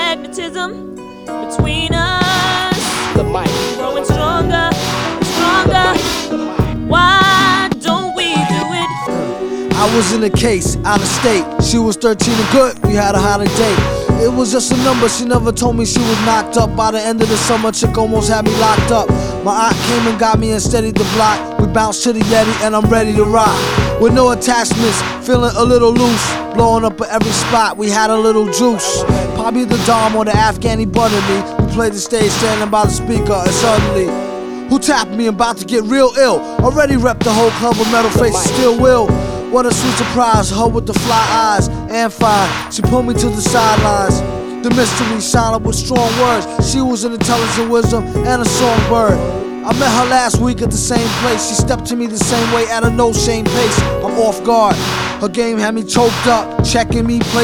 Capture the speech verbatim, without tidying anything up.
magnetism between us. The mic. Growing stronger, stronger. Why don't we do it? I was in a case, out of state. She was thirteen and good, we had a holiday. It was just a number, she never told me she was knocked up. By the end of the summer, chick almost had me locked up. My aunt came and got me and steadied the block. We bounced to the Yeti and I'm ready to rock. With no attachments, feeling a little loose. Blowing up at every spot, we had a little juice. Probably the Dom or the Afghani buttered me. We played the stage standing by the speaker and suddenly who tapped me, about to get real ill. Already repped the whole club with metal faces, still will. What a sweet surprise, her with the fly eyes and fine. She pulled me to the sidelines. The mystery silent with strong words. She was an intelligent wisdom and a songbird. I met her last week at the same place. She stepped to me the same way at a no shame pace. I'm off guard. Her game had me choked up, checking me, play